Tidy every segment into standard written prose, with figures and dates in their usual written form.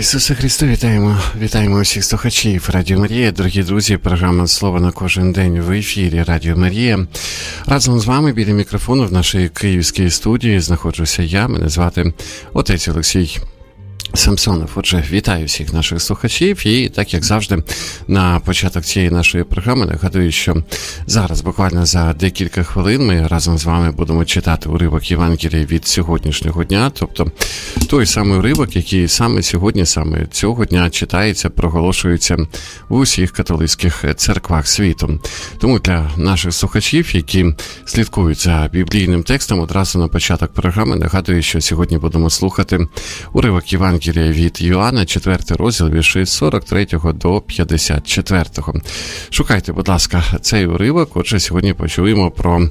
Ісусе Христе, вітаємо усіх слухачів Радіо Марія. Дорогі друзі, програма «Слово на кожен день» в ефірі Радіо Марія. Разом з вами біля мікрофону в нашій київській студії знаходжуся я, мене звати отець Олексій Самсонов. Отже, вітаю всіх наших слухачів і, так як завжди, на початок цієї нашої програми нагадую, що зараз, буквально за декілька хвилин, ми разом з вами будемо читати уривок Євангелія від сьогоднішнього дня, тобто той самий уривок, який саме сьогодні, саме цього дня читається, проголошується в усіх католицьких церквах світу. Тому для наших слухачів, які слідкують за біблійним текстом, одразу на початок програми нагадую, що сьогодні будемо слухати уривок Євангелія від Йоанна, 4 розділ, вірші з 43 до 54. Шукайте, будь ласка, цей уривок. Отже, сьогодні почуємо про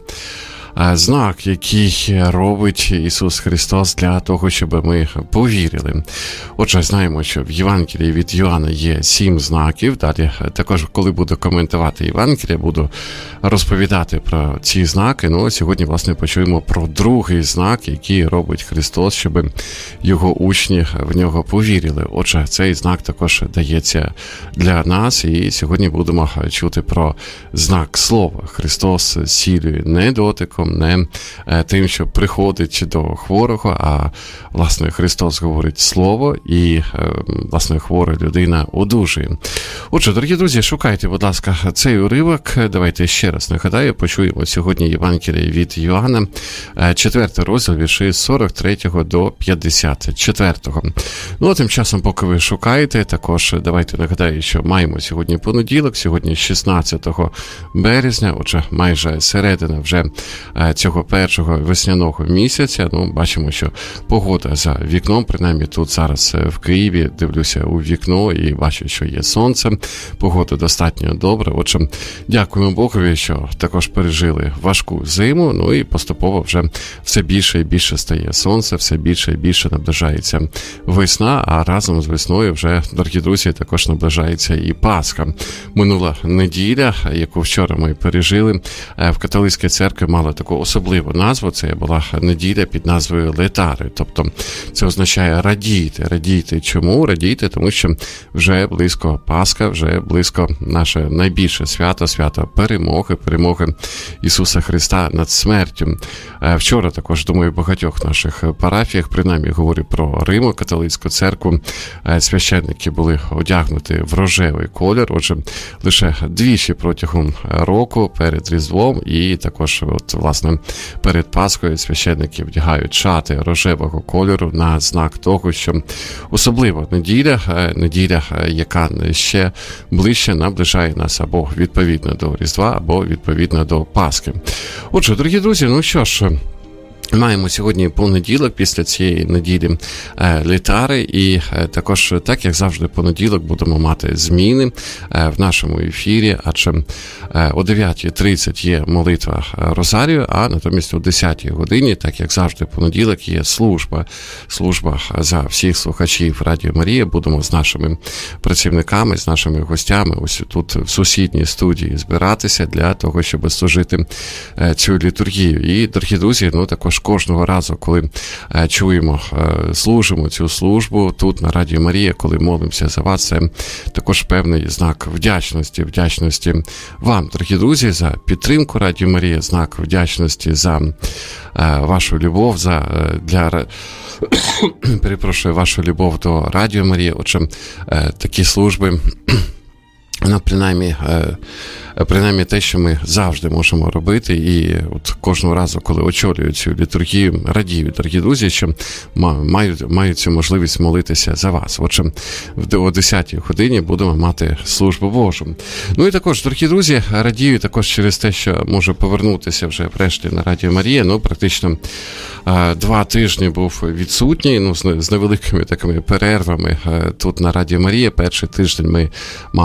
знак, який робить Ісус Христос для того, щоб ми повірили. Отже, знаємо, що в Євангелії від Йоанна є 7 знаків. Далі також, коли буду коментувати Євангелія, буду розповідати про ці знаки. Ну, сьогодні, власне, почуємо про другий знак, який робить Христос, щоб його учні в нього повірили. Отже, цей знак також дається для нас, і сьогодні будемо чути про знак Слова. Христос зцілює не дотиком, не тим, що приходить до хворого, а, власне, Христос говорить слово, і, власне, хвора людина одужує. Отже, дорогі друзі, шукайте, будь ласка, цей уривок. Давайте ще раз нагадаю, почуємо сьогодні Євангелія від Йоанна, 4 розділ, вірші з 43 до 54. Ну, а тим часом, поки ви шукаєте, також давайте нагадаю, що маємо сьогодні понеділок, сьогодні 16 березня, отже, майже середина вже цього першого весняного місяця. Ну, бачимо, що погода за вікном, принаймні тут зараз в Києві, дивлюся у вікно і бачу, що є сонце. Погода достатньо добра. Отже, дякуємо Богові, що також пережили важку зиму, ну і поступово вже все більше і більше стає сонце, все більше і більше наближається весна, а разом з весною вже, дорогі друзі, також наближається і Пасха. Минула неділя, яку вчора ми пережили, в католицькій церкві мала таку особливу назву. Це була неділя під назвою Летари. Тобто це означає радійте. Радійте чому? Радійте, тому що вже близько Пасха, вже близько наше найбільше свято, свято перемоги Ісуса Христа над смертю. Вчора також, думаю, в багатьох наших парафіях, принаймні говорю про Римо-католицьку церкву, священники були одягнуті в рожевий колір. Отже, лише двічі протягом року перед Різдвом і також, власне, перед Пасхою священники вдягають шати рожевого кольору на знак того, що особливо неділя, яка ще ближче наближає нас або відповідно до Різдва, або відповідно до Пасхи. Отже, дорогі друзі, ну що ж, маємо сьогодні понеділок, після цієї неділі Летари, і також, так як завжди, понеділок будемо мати зміни в нашому ефірі, адже о 9:30 є молитва Розарію, а натомість о 10-й годині, так як завжди, понеділок є служба за всіх слухачів Радіо Марія. Будемо з нашими працівниками, з нашими гостями ось тут в сусідній студії збиратися для того, щоб служити цю літургію. І, дорогі друзі, ну також кожного разу, коли чуємо, служимо цю службу тут на Радіо Марія, коли молимося за вас, це також певний знак вдячності вам, дорогі друзі, за підтримку Радіо Марія, знак вдячності за вашу любов, вашу любов до Радіо Марія. Отже, такі служби, ну, принаймні те, що ми завжди можемо робити, і от кожного разу, коли очолюю цю літургію, радію, дорогі друзі, що маю цю можливість молитися за вас. Отже, о 10-й годині будемо мати службу Божу. Ну і також, дорогі друзі, радію також через те, що можу повернутися вже врешті на Радіо Марія. Ну, практично 2 тижні був відсутній, ну, з невеликими такими перервами тут на Радіо Марія. Перший тиждень ми мали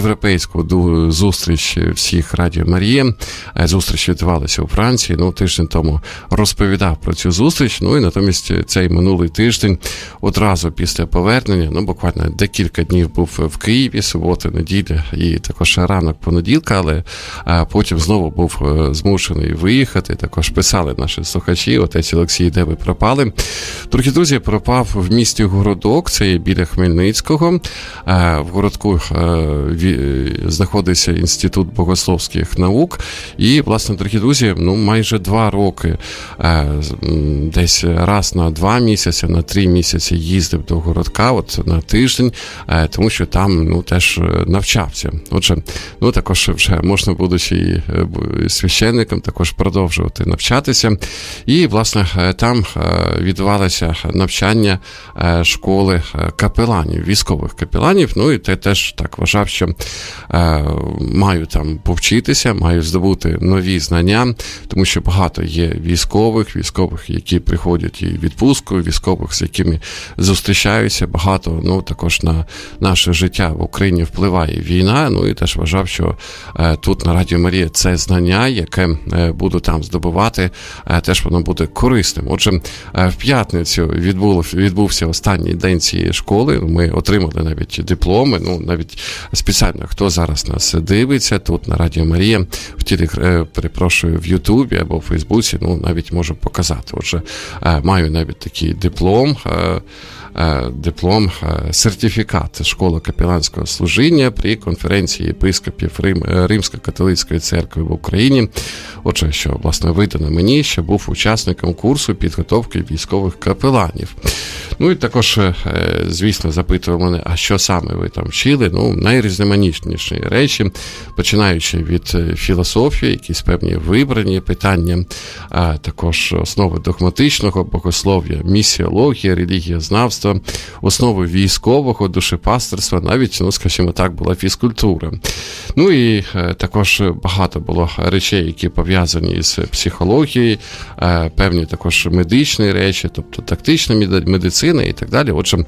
європейську зустріч всіх Радіо Марія. Зустріч відбувалася у Франції, тиждень тому розповідав про цю зустріч, і натомість цей минулий тиждень одразу після повернення, буквально декілька днів був в Києві, субота, неділя і також ранок понеділка, але потім знову був змушений виїхати, також писали наші слухачі, отець Олексій, де ви пропали? Дорогі друзі, пропав в місті Городок, це біля Хмельницького. В Городку знаходиться Інститут богословських наук. І, власне, дорогі друзі, майже 2 роки, десь раз на 2 місяці, на 3 місяці їздив до Городка, на тиждень, тому що там, теж навчався. Отже, також вже можна, будучи священником, також продовжувати навчатися. І, власне, там відбувалося навчання школи капеланів, військових капеланів, і теж так вважав, що маю там повчитися, маю здобути нові знання, тому що багато є військових, які приходять і в відпустку, військових, з якими зустрічаюся, багато, також на наше життя в Україні впливає війна, і теж вважав, що тут на Радіо Марія це знання, яке буду там здобувати, теж воно буде корисним. Отже, в п'ятницю відбувся останній день цієї школи, ми отримали навіть дипломи, навіть спеціально, хто зараз нас дивиться, тут на Радіо Марія, в Ютубі або в Фейсбуці, навіть можу показати. Отже, маю навіть такий сертифікат Школи капеланського служіння при конференції єпископів Римсько-католицької церкви в Україні. Отже, що, власне, видано мені, що був учасником курсу підготовки військових капеланів. І також, звісно, запитував мене, а що саме ви там вчили? Найрізноманітніші речі, починаючи від філософії, якісь певні вибрані питання, також основи догматичного богослов'я, місіологія, релігієзнавства, основи військового, душепастерства, навіть, скажімо так, була фізкультура. І також багато було речей, які пов'язані з психологією, певні також медичні речі, тобто тактична медицина і так далі. Отже,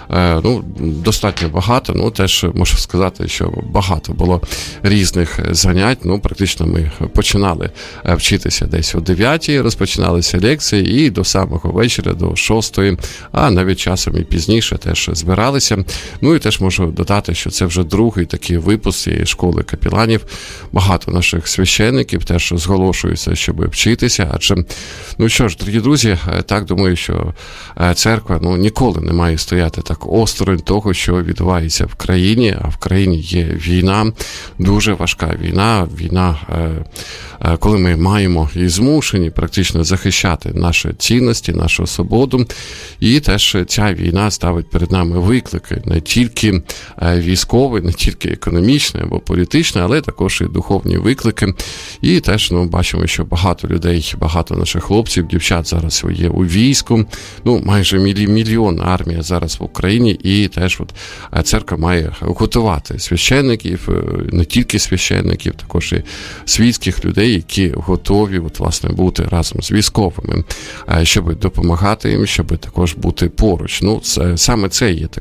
достатньо багато, теж можу сказати, що багато було різних занять, практично ми починали вчитися десь о 9-й, розпочиналися лекції і до самого вечора, до 6-ї, а навіть часом і пізніше теж збиралися. І теж можу додати, що це вже другий такий випуск цієї школи капеланів. Багато наших священників теж зголошуються, щоб вчитися, адже, що ж, дорогі друзі, так думаю, що церква, ніколи не має стояти так осторонь того, що відбувається в країні, а в країні є війна, дуже важка війна, коли ми маємо і змушені практично захищати наші цінності, нашу свободу, і теж ця війна ставить перед нами виклики, не тільки військові, не тільки економічні або політичні, але також і духовні виклики, і теж, бачимо, що багато людей, багато наших хлопців, дівчат зараз є у війську, майже мільйон армія зараз в Україні, і теж церква має готувати священників, не тільки священників, також і світських людей, які готові, власне, бути разом з військовими, щоб допомагати їм, щоб також бути поруч. Саме це є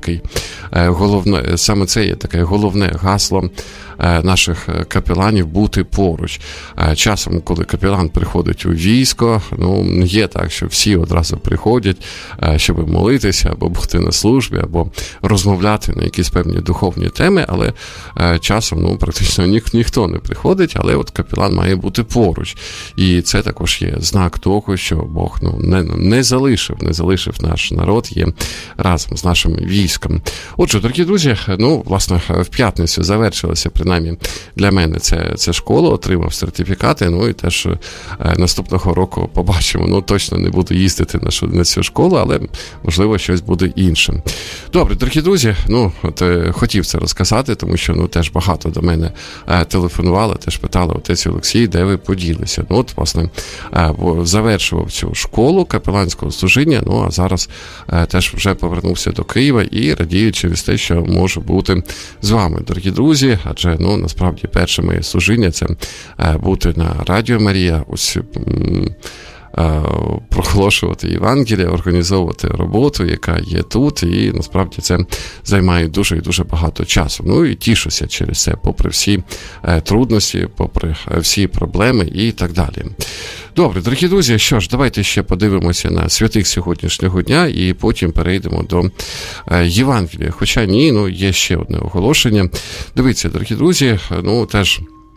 таке головне гасло наших капеланів – бути поруч. Часом, коли капелан приходить у військо, є так, що всі одразу приходять, щоб молитися, або бути на службі, або розмовляти на якісь певні духовні теми, але часом, практично ніхто не приходить, але капелан має бути поруч. І це також є знак того, що Бог не залишив наш народ, є разом з нашим військом. Отже, дорогі друзі, власне, в п'ятницю завершилася, принаймні для мене, ця школа, отримав сертифікати, і теж наступного року побачимо. Точно не буду їздити на цю школу, але, можливо, щось буде інше. Добре, дорогі друзі, хотів це розказати, тому що, теж багато до мене телефонували, теж питали, отець Олексій, де ви поділися? Власне, завершував цю школу капеланського служіння, а зараз теж вже повернувся до Києва і радію через те, що можу бути з вами, дорогі друзі, адже, насправді, перше моє служіння – це бути на Радіо Марія, ось проголошувати Євангелія, організовувати роботу, яка є тут, і насправді це займає дуже і дуже багато часу. Ну і тішуся через це, попри всі трудності, попри всі проблеми і так далі. Добре, дорогі друзі, що ж, давайте ще подивимося на святих сьогоднішнього дня і потім перейдемо до Євангелія. Хоча ні, є ще одне оголошення. Дивіться, дорогі друзі, теж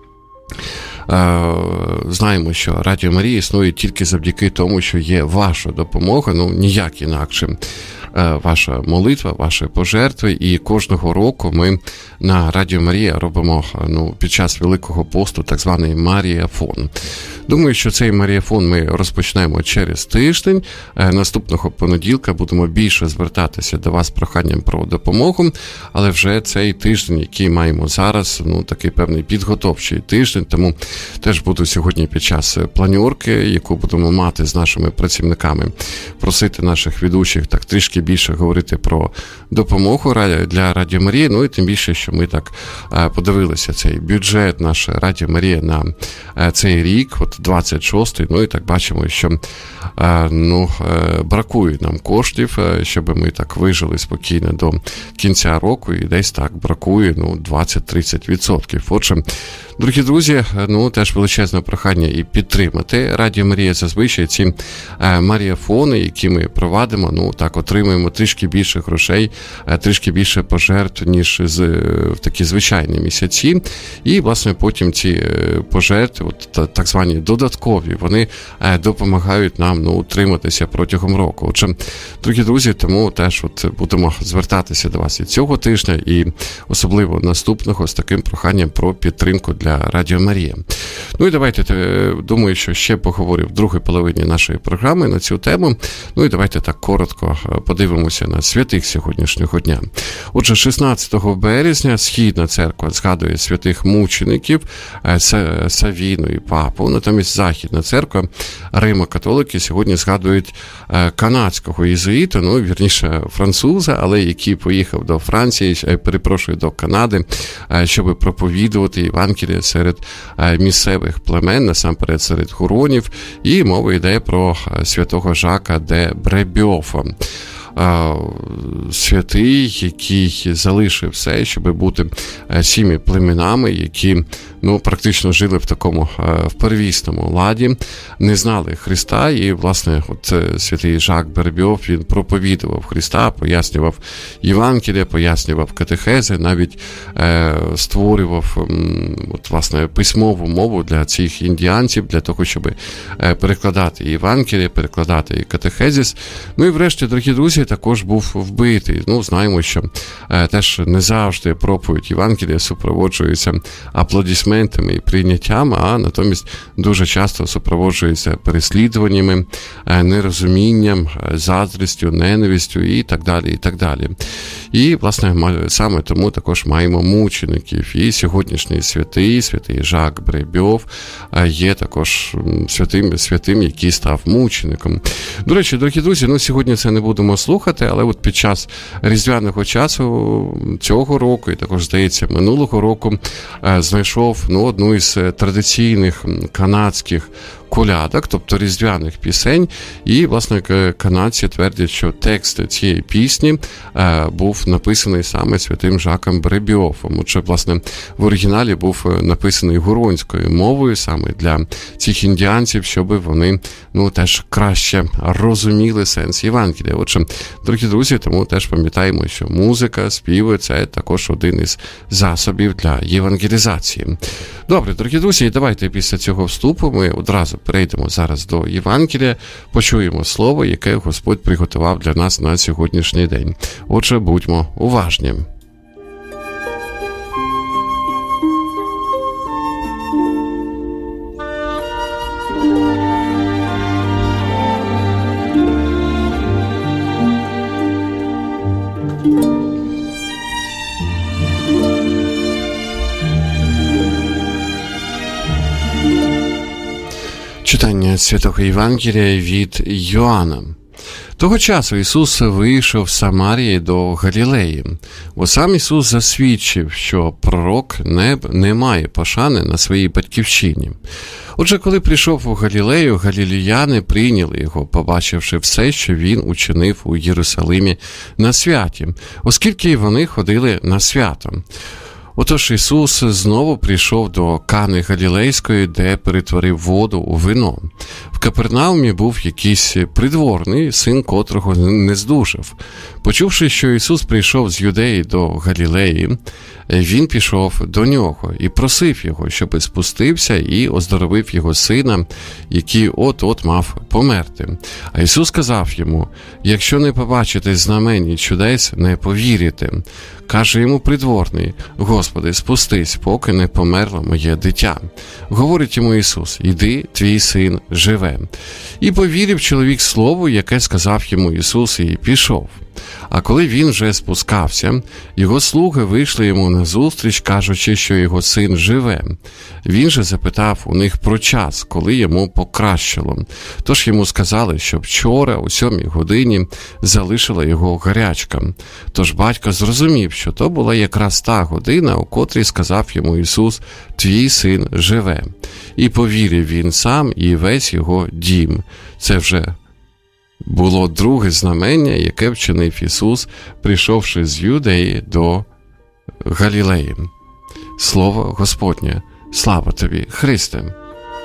знаємо, що Радіо Марія існує тільки завдяки тому, що є ваша допомога, ніяк інакше. Ваша молитва, ваші пожертви, і кожного року ми на Радіо Марія робимо під час Великого посту так званий Маріафон. Думаю, що цей Маріафон ми розпочнемо через тиждень. Наступного понеділка будемо більше звертатися до вас з проханням про допомогу, але вже цей тиждень, який маємо зараз, такий певний підготовчий тиждень, тому теж буду сьогодні під час планерки, яку будемо мати з нашими працівниками, просити наших ведучих так трішки більше говорити про допомогу для Радіо Марії, і тим більше, що ми так подивилися цей бюджет наш Радіо Марія на цей рік, 26-й, і так бачимо, що бракує нам коштів, щоб ми так вижили спокійно до кінця року, і десь так бракує 20-30%. Отже, дорогі друзі, теж величезне прохання і підтримати Радіо Марія. Зазвичай ці маріафони, які ми провадимо, так отримуємо трішки більше грошей, трішки більше пожертв, ніж в такі звичайні місяці. І, власне, потім ці пожертви, так звані додаткові, вони допомагають нам утриматися протягом року. Отже, дорогі друзі, тому теж будемо звертатися до вас і цього тижня, і особливо наступного з таким проханням про підтримку для Радіо Марія. І давайте, думаю, що ще поговорю в другій половині нашої програми на цю тему. І давайте так коротко подивимося на святих сьогоднішнього дня. Отже, 16 березня Східна церква згадує святих мучеників Савіну і Папу. Натомість Західна церква, Римо-католики, сьогодні згадують канадського єзуїта, вірніше француза, але який поїхав до Франції, до Канади, щоб проповідувати Євангеліє серед місцевих племен, насамперед серед гуронів, і мова йде про святого Жака де Бребьофа. Святий, який залишив все, щоб бути всіми племенами, які практично жили в такому в первісному ладі, не знали Христа, і, власне, святий Жак Бербьов, він проповідував Христа, пояснював Євангелія, пояснював катехези, навіть створював, власне, письмову мову для цих індіанців, для того, щоб перекладати Євангелія, перекладати катехезис. І врешті, дорогі друзі, також був вбитий. Знаємо, що теж не завжди проповідь Євангелія супроводжується аплодисментами і прийняттям, а натомість дуже часто супроводжується переслідуваннями, нерозумінням, заздрістю, ненавистю і так далі, і так далі. І, власне, саме тому також маємо мучеників. І сьогоднішній святий Жак Бребьов є також святим, який став мучеником. До речі, дорогі друзі, сьогодні це не будемо слухати, але під час різдвяного часу цього року, і також, здається, минулого року, знайшов одну із традиційних канадських колядок, тобто різдвяних пісень, і, власне, канадці твердять, що текст цієї пісні був написаний саме святим Жаком Бребьофом. Отже, власне, в оригіналі був написаний гуронською мовою саме для цих індіанців, щоб вони, теж краще розуміли сенс Євангелія. Отже, дорогі друзі, тому теж пам'ятаємо, що музика, співи – це також один із засобів для євангелізації. Добре, дорогі друзі, давайте після цього вступу ми одразу перейдемо зараз до Євангелія, почуємо слово, яке Господь приготував для нас на сьогоднішній день. Отже, будьмо уважні. Читання Святого Євангелія від Йоанна. Того часу Ісус вийшов з Самарії до Галілеї, бо сам Ісус засвідчив, що пророк не має пошани на своїй батьківщині. Отже, коли прийшов у Галілею, галілеяни прийняли його, побачивши все, що він учинив у Єрусалимі на святі, оскільки вони ходили на свято. Отож Ісус знову прийшов до Кани Галілейської, де перетворив воду у вино. В Капернаумі був якийсь придворний, син котрого не здужав. Почувши, що Ісус прийшов з Юдеї до Галілеї, він пішов до нього і просив його, щоб спустився і оздоровив його сина, який от-от мав померти. А Ісус сказав йому: «Якщо не побачите знамень і чудес, не повірите». Каже йому придворний: «Господи, спустись, поки не померло моє дитя». Говорить йому Ісус: «Іди, твій син живе». І повірив чоловік слову, яке сказав йому Ісус, і пішов. А коли він вже спускався, його слуги вийшли йому назустріч, кажучи, що його син живе. Він же запитав у них про час, коли йому покращило. Тож йому сказали, що вчора о 7 годині залишила його гарячка. Тож батько зрозумів, що то була якраз та година, у котрій сказав йому Ісус: «Твій син живе». І повірив він сам і весь його дім. Це вже було друге знамення, яке вчинив Ісус, прийшовши з Юдеї до Галілеї. Слово Господнє. Слава тобі, Христе!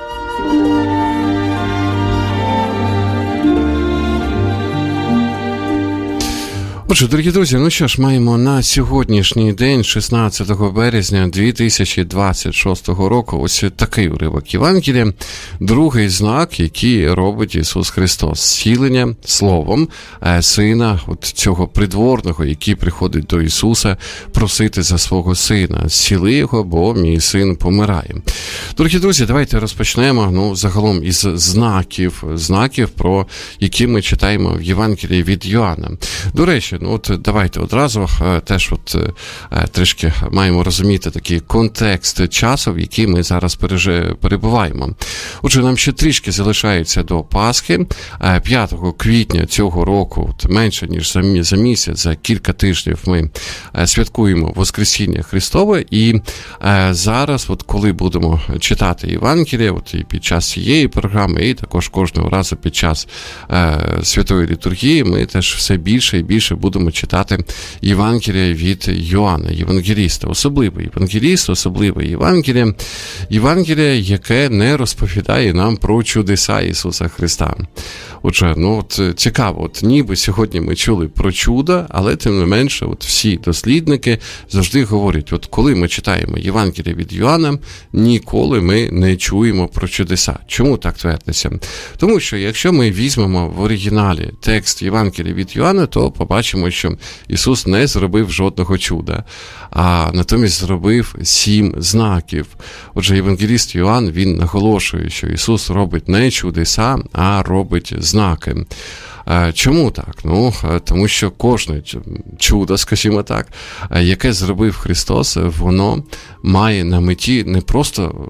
Отже, дорогі друзі, ну що ж, маємо на сьогоднішній день, 16 березня 2026 року, ось такий уривок Євангелія, другий знак, який робить Ісус Христос. Зцілення словом сина, от цього придворного, який приходить до Ісуса просити за свого сина. «Зціли його, бо мій син помирає». Дорогі друзі, давайте розпочнемо, загалом із знаків, про які ми читаємо в Євангелії від Йоанна. До речі, давайте одразу теж трішки маємо розуміти такий контекст часу, в який ми зараз перебуваємо. Отже, нам ще трішки залишається до Пасхи. 5 квітня цього року, менше ніж за місяць, за кілька тижнів ми святкуємо Воскресіння Христове. І зараз, коли будемо читати Євангеліє, і під час цієї програми, і також кожного разу під час Святої Літургії, ми теж все більше і більше будемо читати Євангелія від Йоанна, євангеліста, особливе Євангелія, яке не розповідає нам про чудеса Ісуса Христа. Отже, цікаво, ніби сьогодні ми чули про чудо, але тим не менше, всі дослідники завжди говорять, коли ми читаємо Євангелія від Йоанна, ніколи ми не чуємо про чудеса. Чому так твердиться? Тому що, якщо ми візьмемо в оригіналі текст Євангелія від Йоанна, то побачимо, що Ісус не зробив жодного чуда, а натомість зробив 7 знаків. Отже, євангеліст Йоанн, він наголошує, що Ісус робить не чудеса, а робить знаки. Чому так? Тому що кожне чудо, скажімо так, яке зробив Христос, воно має на меті не просто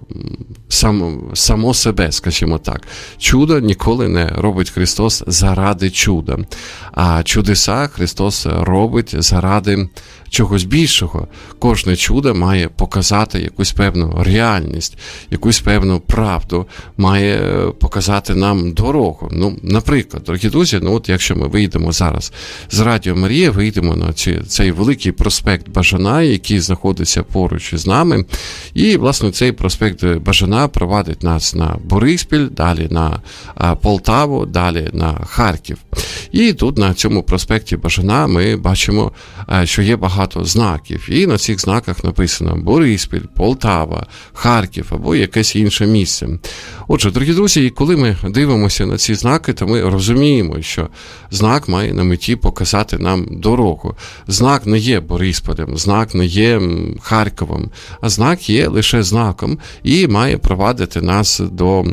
само себе, скажімо так. Чудо ніколи не робить Христос заради чуда, а чудеса Христос робить заради чогось більшого. Кожне чудо має показати якусь певну реальність, якусь певну правду, має показати нам дорогу. Наприклад, дорогі друзі, якщо ми вийдемо зараз з Радіо Марія, вийдемо на цей великий проспект Бажана, який знаходиться поруч із нами, і, власне, цей проспект Бажана провадить нас на Бориспіль, далі на Полтаву, далі на Харків. І тут на цьому проспекті Бажана ми бачимо, що є багато знаків. І на цих знаках написано Бориспіль, Полтава, Харків або якесь інше місце. Отже, дорогі друзі, коли ми дивимося на ці знаки, то ми розуміємо, що знак має на меті показати нам дорогу. Знак не є Борисполем, знак не є Харковом, а знак є лише знаком і має провадити нас до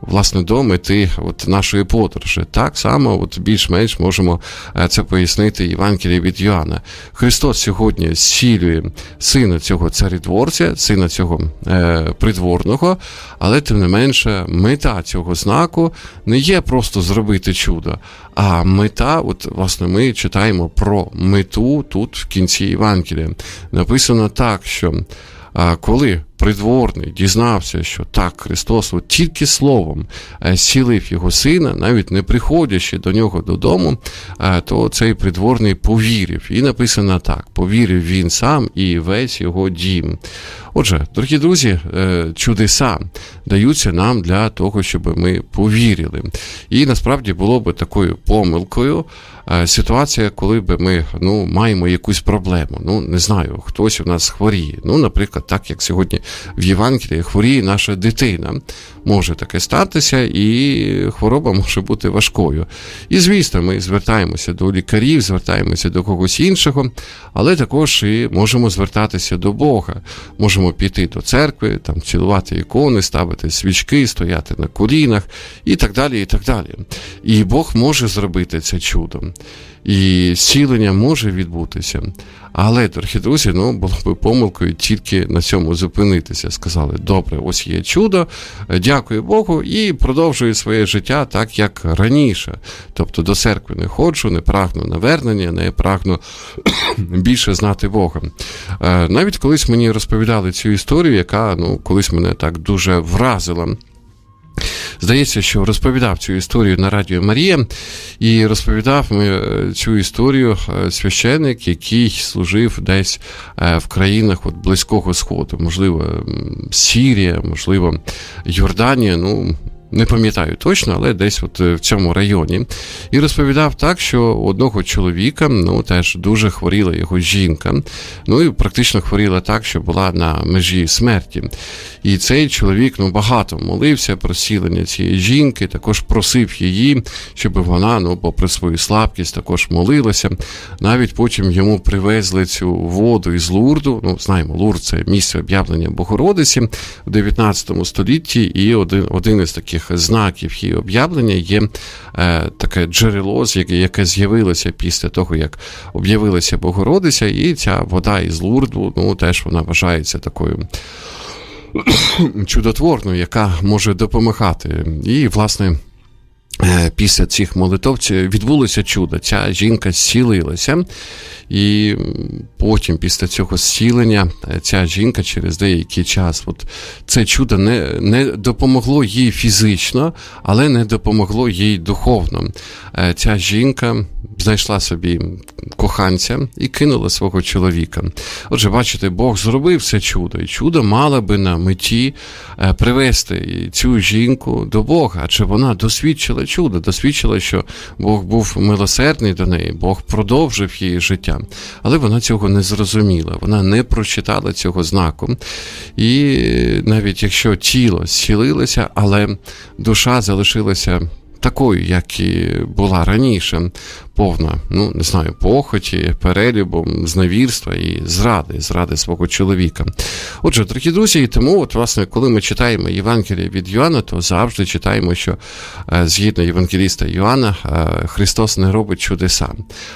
власне, до мети от нашої подорожі. Так само от більш-менш можемо це пояснити Євангеліє від Йоанна. Христос сьогодні зцілює сина цього царедворця, сина цього придворного, але тим не менше мета цього знаку не є просто зробити чудо, а мета, от власне ми читаємо про мету тут в кінці Євангелія. Написано так, що коли придворний дізнався, що так, Христос от тільки словом зцілив його сина, навіть не приходячи до нього додому, то цей придворний повірив. І написано так, повірив він сам і весь його дім. Отже, дорогі друзі, чудеса даються нам для того, щоб ми повірили. І насправді було б такою помилкою ситуація, коли б ми маємо якусь проблему. Не знаю, хтось у нас хворіє. Наприклад, так як сьогодні в Євангелії хворіє наша дитина. Може таке статися, і хвороба може бути важкою. І, звісно, ми звертаємося до лікарів, звертаємося до когось іншого, але також і можемо звертатися до Бога. Можемо піти до церкви, там, цілувати ікони, ставити свічки, стояти на колінах і так далі, і так далі. І Бог може зробити це чудо. І зцілення може відбутися. Але, дорогі друзі, було б помилкою тільки на цьому зупинитися. Сказали, добре, ось є чудо, дякую Богу, і продовжую своє життя так, як раніше. Тобто до церкви не ходжу, не прагну навернення, не прагну більше знати Бога. Навіть колись мені розповідали цю історію, яка, колись мене так дуже вразила. Здається, що розповідав цю історію на Радіо Марія, і розповідав цю історію священик, який служив десь в країнах Близького Сходу, можливо, Сирія, можливо, Йорданія, не пам'ятаю точно, але десь в цьому районі. І розповідав так, що одного чоловіка, теж дуже хворіла його жінка, і практично хворіла так, що була на межі смерті. І цей чоловік, багато молився про зцілення цієї жінки, також просив її, щоб вона, попри свою слабкість, також молилася. Навіть потім йому привезли цю воду із Лурду. Знаємо, Лурд – це місце об'явлення Богородиці в 19 столітті, і один із таких знаків її об'явлення є таке джерело, яке з'явилося після того, як об'явилася Богородиця, і ця вода із Лурду, теж вона вважається такою чудотворною, яка може допомагати. І, власне, після цих молитов відбулося чудо. Ця жінка зцілилася, і потім після цього зцілення ця жінка через деякий час, це чудо не допомогло їй фізично, але не допомогло їй духовно. Ця жінка знайшла собі коханця і кинула свого чоловіка. Отже, бачите, Бог зробив це чудо, і чудо мало би на меті привести цю жінку до Бога, адже вона досвідчила чудо, досвідчила, що Бог був милосердний до неї, Бог продовжив її життя. Але вона цього не зрозуміла, вона не прочитала цього знаку. І навіть якщо тіло зцілилося, але душа залишилася такою, як і була раніше, повна, похоті, перелюбу, зневірства і зради свого чоловіка. Отже, дорогі друзі, і тому, власне, коли ми читаємо Євангеліє від Йоанна, то завжди читаємо, що згідно євангеліста Йоанна, Христос не робить чудеса,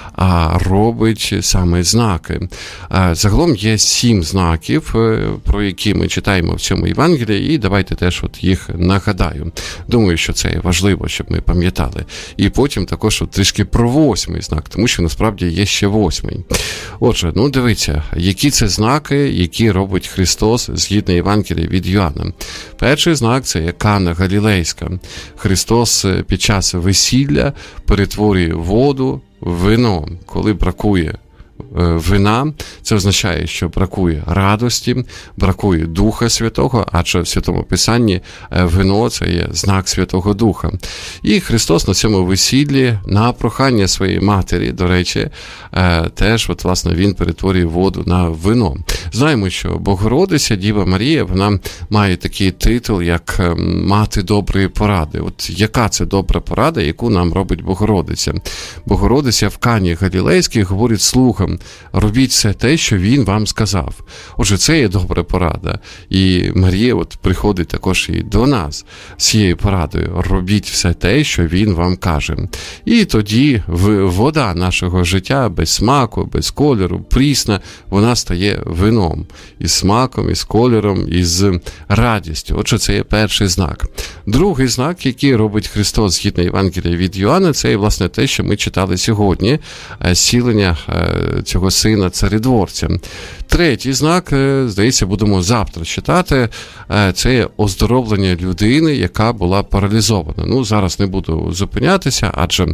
а робить саме знаки. Загалом є 7 знаків, про які ми читаємо в цьому Євангелії, і давайте теж їх нагадаю. Думаю, що це важливо, щоб ми пам'ятали. І потім також трішки про 8-й знак, тому що насправді є ще 8-й. Отже, дивіться, які це знаки, які робить Христос згідно Євангелія від Йоанна. Перший знак – це є Кана Галілейська. Христос під час весілля перетворює воду в вино, коли бракує вина, це означає, що бракує радості, бракує Духа Святого, адже в Святому Писанні вино – це є знак Святого Духа. І Христос на цьому весіллі, на прохання своєї матері, до речі, теж, власне, він перетворює воду на вино. Знаємо, що Богородиця, Діва Марія, вона має такий титул, як мати доброї поради. Яка це добра порада, яку нам робить Богородиця? Богородиця в Кані Галілейській говорить слугам: робіть все те, що він вам сказав. Отже, це є добра порада. І Марія приходить також і до нас з цією порадою. Робіть все те, що він вам каже. І тоді вода нашого життя без смаку, без кольору, прісна, вона стає вином. Із смаком, із кольором, із радістю. Отже, це є перший знак. Другий знак, який робить Христос згідно Євангелія від Йоанна, це, власне, те, що ми читали сьогодні, зцілення цього сина царедворця. Третій знак, здається, будемо завтра читати, це є оздоровлення людини, яка була паралізована. Зараз не буду зупинятися,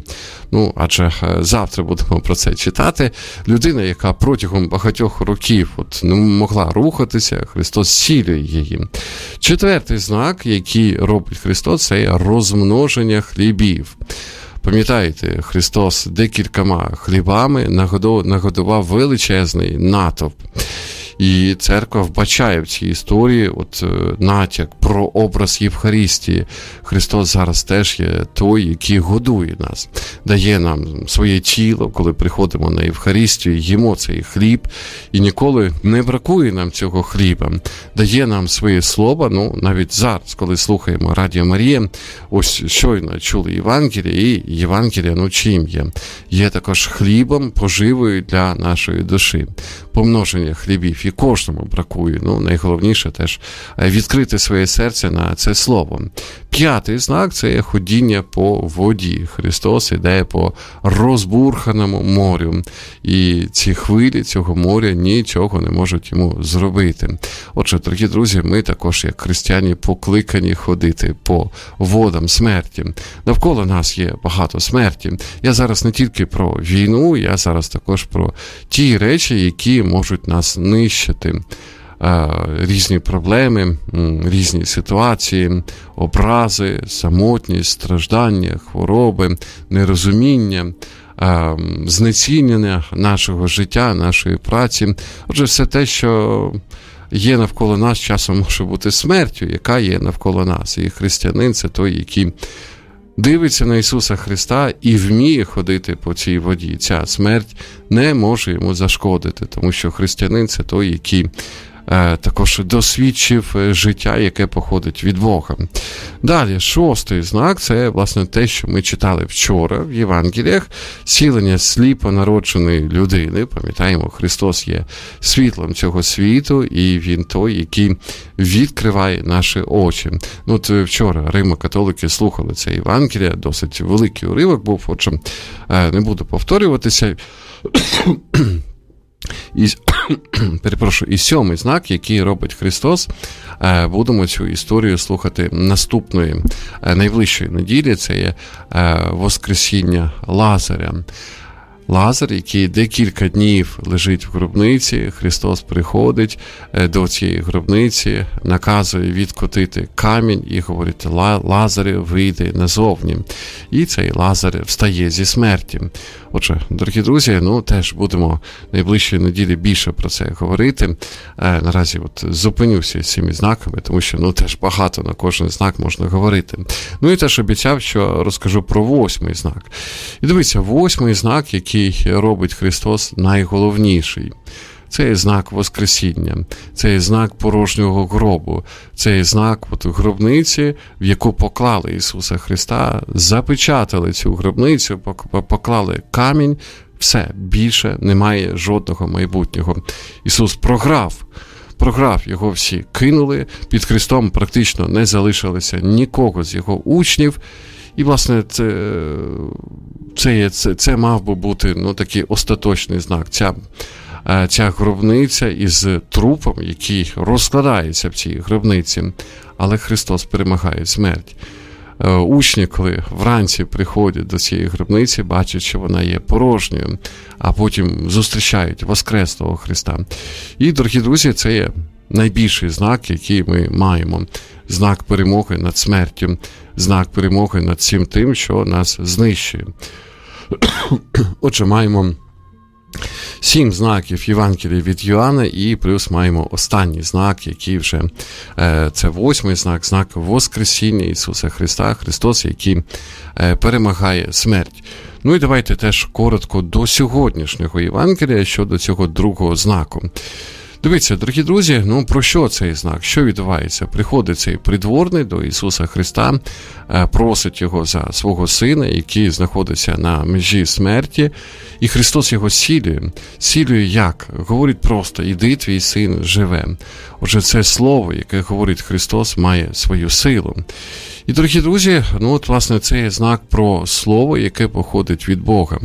адже завтра будемо про це читати. Людина, яка протягом багатьох років не могла рухатися, Христос зцілює її. Четвертий знак, який робить Христос, це є розмноження хлібів. Пам'ятаєте, Христос декількома хлібами нагодував величезний натовп. І церква вбачає в цій історії натяк про образ Євхаристії. Христос зараз теж є той, який годує нас, дає нам своє тіло, коли приходимо на Євхаристію, їмо цей хліб, і ніколи не бракує нам цього хліба. Дає нам своє слово, навіть зараз, коли слухаємо Радіо Марія, ось щойно чули Євангеліє, і Євангеліє, чим є? Є також хлібом, поживою для нашої душі. Помноження хлібів. І кожному бракує. Найголовніше теж відкрити своє серце на це слово. П'ятий знак – це ходіння по воді. Христос іде по розбурханому морю. І ці хвилі цього моря нічого не можуть йому зробити. Отже, дорогі друзі, ми також, як християни, покликані ходити по водам смерті. Навколо нас є багато смерті. Я зараз не тільки про війну, я зараз також про ті речі, які можуть нас нищити. Різні проблеми, різні ситуації, образи, самотність, страждання, хвороби, нерозуміння, знецінення нашого життя, нашої праці. Отже, все те, що є навколо нас, часом може бути смертю, яка є навколо нас. І християнин – це той, який дивиться на Ісуса Христа і вміє ходити по цій воді. Ця смерть не може йому зашкодити, тому що християнин – це той, який також досвідчив життя, яке походить від Бога. Далі, шостий знак – це, власне, те, що ми читали вчора в Євангеліях, зцілення сліпонародженої людини. Пам'ятаємо, Христос є світлом цього світу, і Він той, який відкриває наші очі. Вчора римо-католики слухали це Євангеліє, досить великий уривок був, отже, не буду повторюватися. І сьомий знак, який робить Христос, будемо цю історію слухати наступної, найближчої неділі, це є Воскресіння Лазаря. Лазар, який декілька днів лежить в гробниці, Христос приходить до цієї гробниці, наказує відкотити камінь і говорить: Лазаре, вийди назовні. І цей Лазар встає зі смерті. Отже, дорогі друзі, теж будемо найближчої неділі більше про це говорити. Наразі зупинюся з цими знаками, тому що теж багато на кожен знак можна говорити. І теж обіцяв, що розкажу про восьмий знак. І дивіться, восьмий знак, який робить Христос, найголовніший. Це є знак Воскресіння, це є знак порожнього гробу, це є знак гробниці, в яку поклали Ісуса Христа, запечатали цю гробницю, поклали камінь, все, більше немає жодного майбутнього. Ісус програв, його всі кинули, під Христом практично не залишилося нікого з його учнів, і, власне, це мав би бути такий остаточний знак. Ця гробниця із трупом, який розкладається в цій гробниці, але Христос перемагає смерть. Учні, коли вранці приходять до цієї гробниці, бачать, що вона є порожньою, а потім зустрічають Воскреслого Христа. І, дорогі друзі, це є найбільший знак, який ми маємо. Знак перемоги над смертю, знак перемоги над всім тим, що нас знищує. Отже, маємо 7 знаків Євангелія від Йоанна, і плюс маємо останній знак, який вже, це 8-й знак, знак Воскресіння Ісуса Христа, Христос, який перемагає смерть. Ну і давайте теж коротко до сьогоднішнього Євангелія щодо цього другого знаку. Дивіться, дорогі друзі, про що цей знак? Що відбувається? Приходить цей придворний до Ісуса Христа, просить його за свого сина, який знаходиться на межі смерті, і Христос його зцілює. Зцілює як? Говорить просто: «Іди, твій син живе». Отже, це слово, яке говорить Христос, має свою силу. І, дорогі друзі, власне, це є знак про слово, яке походить від Бога.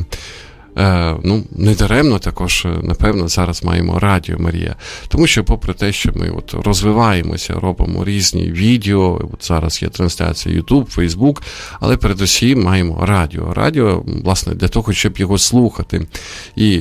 Недаремно також, напевно, зараз маємо Радіо Марія. Тому що попри те, що ми розвиваємося, робимо різні відео, зараз є трансляція YouTube, Facebook, але передусім маємо радіо. Радіо, власне, для того, щоб його слухати. І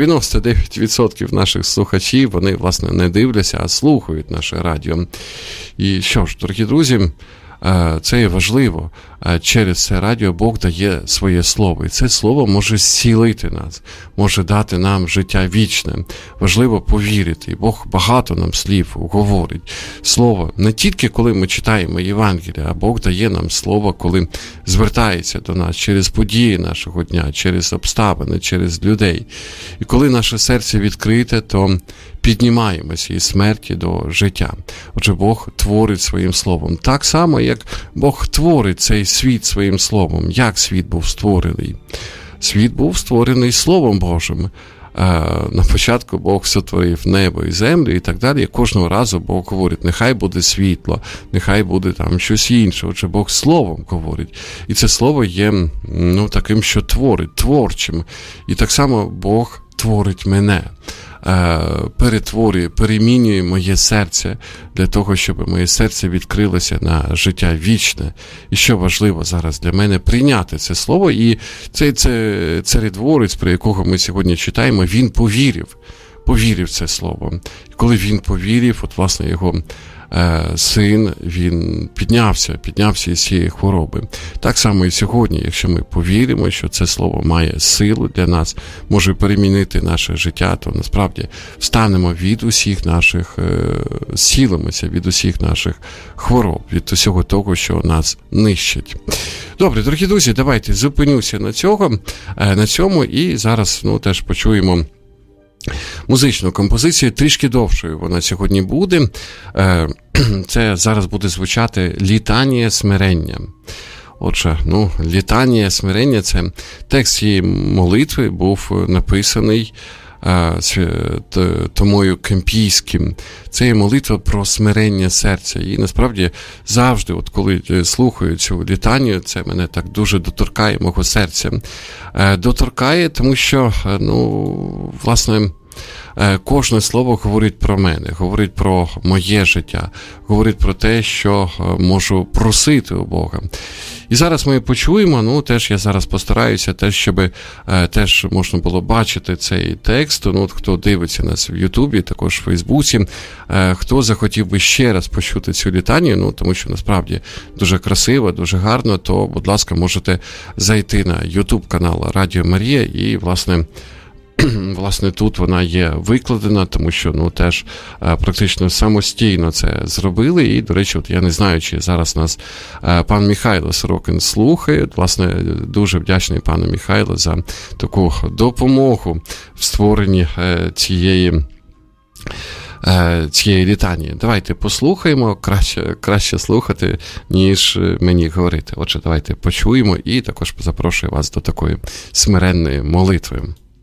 99% наших слухачів, вони, власне, не дивляться, а слухають наше радіо. І що ж, дорогі друзі, це є важливо. Через це радіо Бог дає своє слово. І це слово може зцілити нас, може дати нам життя вічне. Важливо повірити. І Бог багато нам слів говорить. Слово не тільки коли ми читаємо Євангелія, а Бог дає нам слово, коли звертається до нас через події нашого дня, через обставини, через людей. І коли наше серце відкрите, то піднімаємося із смерті до життя. Отже, Бог творить своїм словом. Так само, як Бог творить цей світ своїм словом. Як світ був створений? Світ був створений Словом Божим. На початку Бог сотворив небо і землю і так далі. І кожного разу Бог говорить: нехай буде світло, нехай буде там щось інше. Отже, Бог словом говорить. І це слово є таким, що творить, творчим. І так само Бог творить мене. Перетворює, перемінює моє серце для того, щоб моє серце відкрилося на життя вічне. І що важливо зараз для мене — прийняти це слово. І цей царедворець, про якого ми сьогодні читаємо, він повірив це слово. І коли він повірив, власне, його син, він піднявся із цієї хвороби. Так само і сьогодні, якщо ми повіримо, що це слово має силу для нас, може перемінити наше життя, то насправді встанемо від усіх наших, зцілимося від усіх наших хвороб, від усього того, що нас нищить. Добре, дорогі друзі, давайте зупинюся на цьому і зараз теж почуємо музичну композицію, трішки довшою вона сьогодні буде. Це зараз буде звучати «Літанія смирення». Отже, «Літанія смирення» – це текст цієї молитви, був написаний Томою Кемпійським. Це є молитва про смирення серця. І насправді завжди, коли слухаю цю літанію, це мене так дуже доторкає мого серця. Доторкає, тому що, власне, кожне слово говорить про мене, говорить про моє життя, говорить про те, що можу просити у Бога. І зараз ми почуємо, теж я зараз постараюся, щоб теж можна було бачити цей текст. Хто дивиться нас в Ютубі, також в Фейсбуці, хто захотів би ще раз почути цю літанію, тому що насправді дуже красиво, дуже гарно, то, будь ласка, можете зайти на Ютуб канал Радіо Марія і, власне, тут вона є викладена, тому що, теж практично самостійно це зробили. І, до речі, я не знаю, чи зараз нас пан Михайло Сорокин слухає. Власне, дуже вдячний пану Михайлу за таку допомогу в створенні цієї літанії. Давайте послухаємо, краще слухати, ніж мені говорити. Отже, давайте почуємо і також запрошую вас до такої смиренної молитви.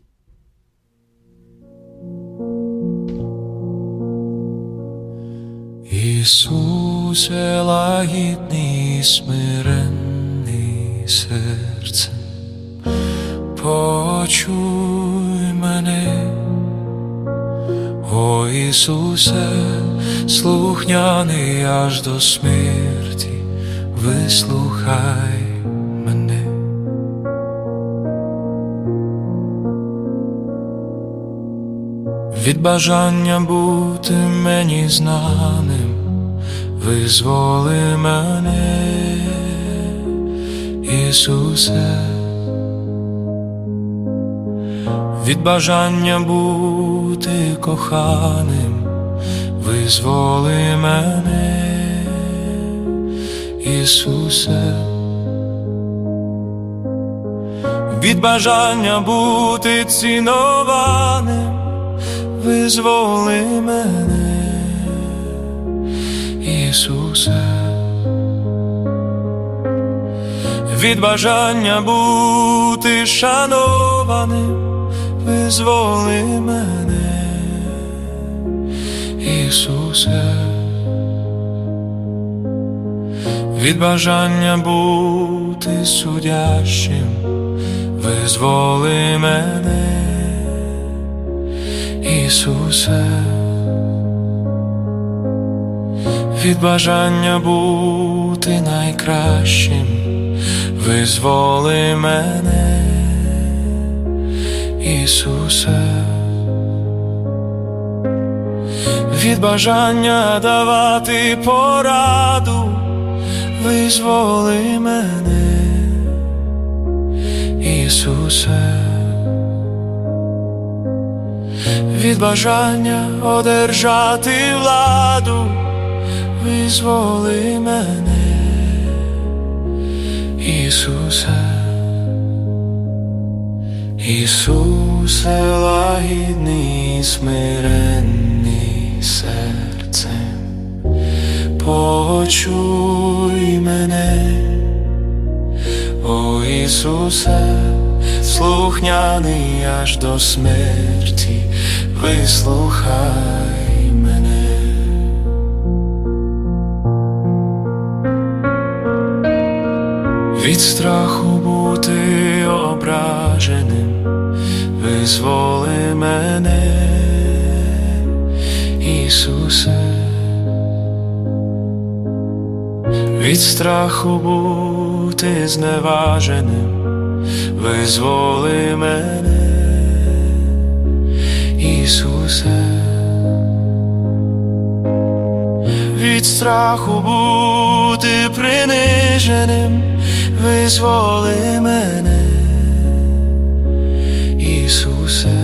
Ісусе, лагідний, смиренний серцем, почуй мене. О Ісусе, слухняний аж до смерті, вислухай мене. Від бажання бути мені знаним, визволи мене, Ісусе. Від бажання бути коханим, визволи мене, Ісусе. від бажання бути цінованим, визволи мене, Ісусе. Від бажання бути шанованим, визволи мене, Ісусе. Від бажання бути судящим, визволи мене, Ісусе. Від бажання бути найкращим, визволи мене, Ісусе. Від бажання давати пораду, визволи мене, Ісусе. Від бажання одержати владу, визволи мене, Ісусе. Ісусе, лагідний і смиренний серцем, почуй мене, о Ісусе, слухняний аж до смерті, вислухай мене. Від страху бути ображеним, визволи мене, Ісусе. Від страху бути зневаженим, визволи мене, Ісусе. Від страху бути приниженим, визволи мене, Ісусе.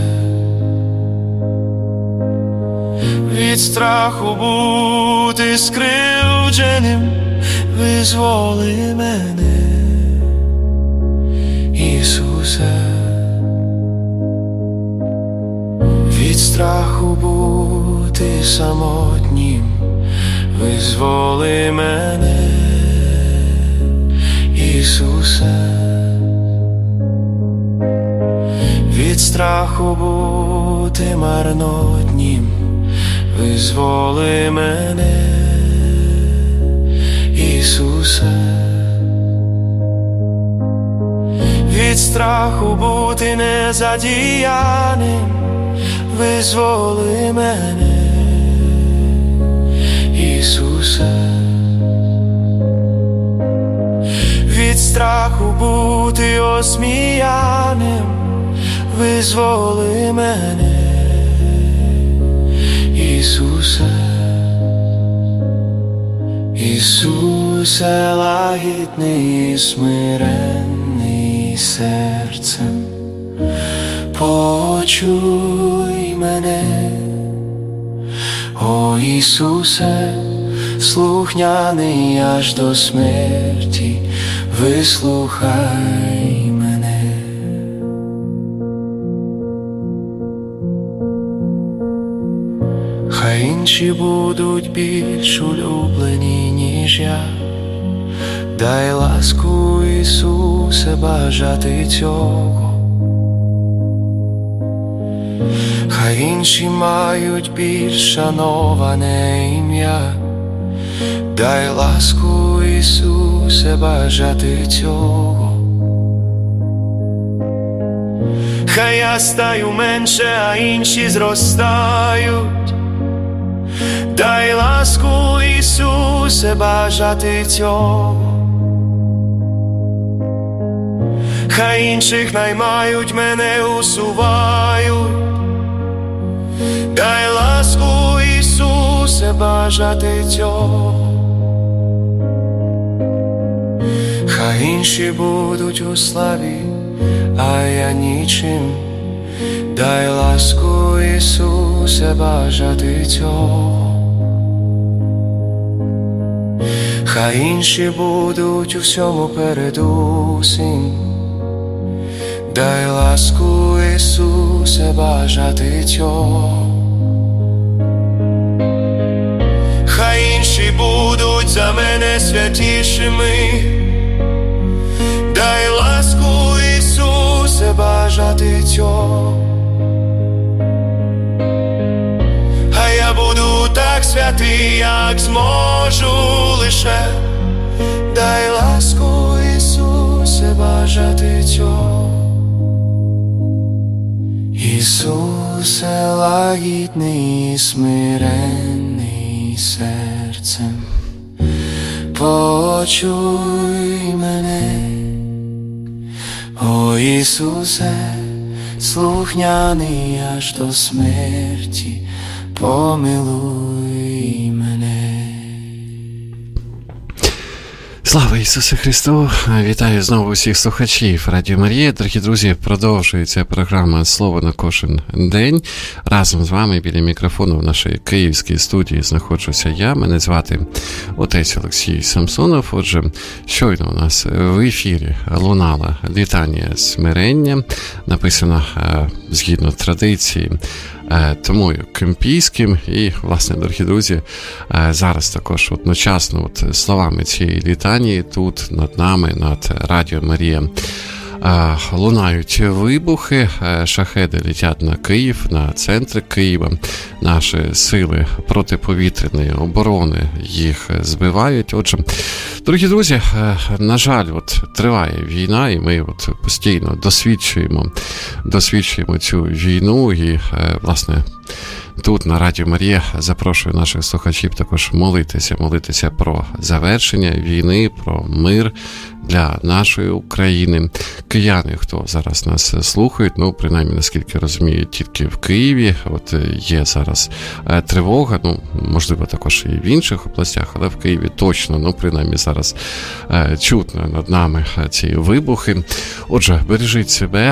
Від страху бути скривдженим, визволи мене, Ісусе. Від страху бути самотнім, визволи мене, Ісусе. Від страху бути марнотнім, визволи мене, Ісусе. Від страху бути незадіяним, визволи мене, Ісусе. Від страху бути осміяним, визволи мене, Ісусе. Ісусе, лагідний і смиренний серцем, почуй мене, о Ісусе, слухняний аж до смерті, вислухай мене. Хай інші будуть більш улюблені, ніж я, дай ласку, Ісусе, бажати цього. Хай інші мають більш шановане ім'я, дай ласку, Ісусе, бажати цього. Хай я стаю менше, а інші зростають, дай ласку, Ісусе, бажати цього. Хай інших наймають, мене усувають, дай ласку, Ісусе, бажати цього. Хай інші будуть у славі, а я нічим, дай ласку, Ісусе, бажати цього. Хай інші будуть у всьому передусім, дай ласку, Ісусе, бажати цього. Хай інші будуть за мене святішими, дай ласку, Ісусе, бажати цього. Хай я буду так святий, як зможу лише, дай ласку, Ісусе, бажати цього. Ісусе, лагідний і смиренний серцем, почуй мене. О Ісусе, слухняний аж до смерті, помилуй мене. Слава Ісусу Христу! Вітаю знову всіх слухачів Радіо Марія. Дорогі друзі, продовжується програма «Слово на кожен день». Разом з вами біля мікрофону в нашій київській студії знаходжуся я. Мене звати отець Олексій Самсонов. Отже, щойно у нас в ефірі лунала літанія смирення, написана згідно традиції Томою Кемпійським. І, власне, дорогі друзі, зараз також одночасно словами цієї літанії тут над нами, над Радіо Марія, лунають вибухи, шахеди летять на Київ, на центр Києва. Наші сили протиповітряної оборони їх збивають. Отже, дорогі друзі, на жаль, триває війна, і ми постійно досвідчуємо цю війну. І, власне, тут на Радіо Марія запрошую наших слухачів також молитися про завершення війни, про мир для нашої України. Кияни, хто зараз нас слухають, принаймні, наскільки розумію, тільки в Києві є зараз тривога, можливо, також і в інших областях, але в Києві точно, принаймні, зараз чутно над нами ці вибухи. Отже, бережіть себе,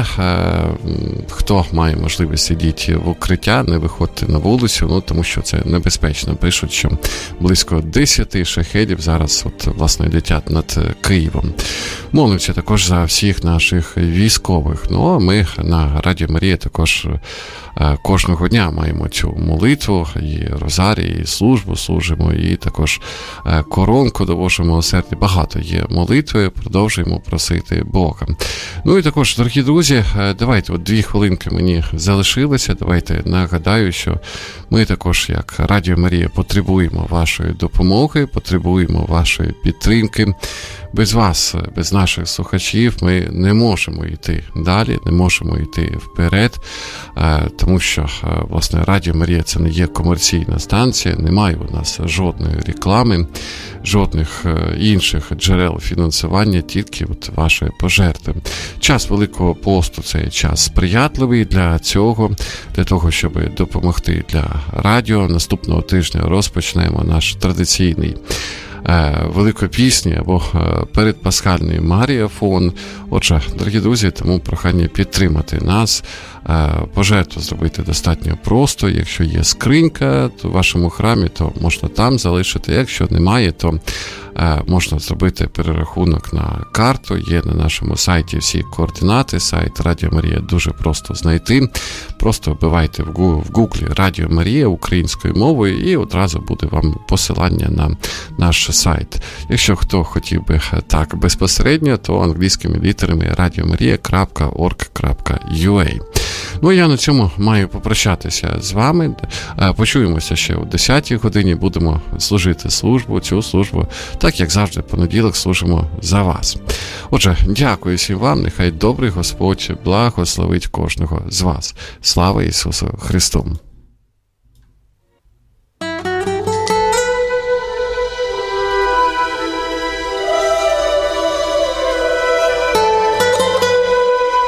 хто має можливість сидіти в укриття, не виходьте на вулицю, тому що це небезпечно. Пишуть, що близько 10 шахедів зараз, власне, летять над Києвом. Молимося також за всіх наших військових. А ми на Радіо Марія також кожного дня маємо цю молитву, і розарій, і службу служимо, і також коронку довожимо у серці. Багато є молитви, продовжуємо просити Бога. І також, дорогі друзі, давайте 2 хвилинки мені залишилося. Давайте нагадаю, що ми також, як Радіо Марія, потребуємо вашої допомоги, потребуємо вашої підтримки. Без вас, без наших слухачів ми не можемо йти далі, не можемо йти вперед, тому що, власне, Радіо Марія – це не є комерційна станція, немає у нас жодної реклами, жодних інших джерел фінансування, тільки ваші пожертви. Час Великого посту – це час сприятливий для того, щоб допомогти для радіо. Наступного тижня розпочнемо наш традиційний великопісні або передпасхальний маріафон. Отже, дорогі друзі, тому прохання підтримати нас. Пожертву зробити достатньо просто. Якщо є скринька в вашому храмі, то можна там залишити. Якщо немає, то можна зробити перерахунок на карту. Є на нашому сайті всі координати. Сайт Радіо Марія дуже просто знайти. Просто вбивайте в гуглі Радіо Марія українською мовою і одразу буде вам посилання на наш сайт. Якщо хто хотів би так безпосередньо, то англійськими літерами radiomaria.org.ua. Я на цьому маю попрощатися з вами. Почуємося ще о 10-й годині. Будемо служити цю службу, так як завжди, понеділок служимо за вас. Отже, дякую всім вам. Нехай добрий Господь благословить кожного з вас. Слава Ісусу Христу!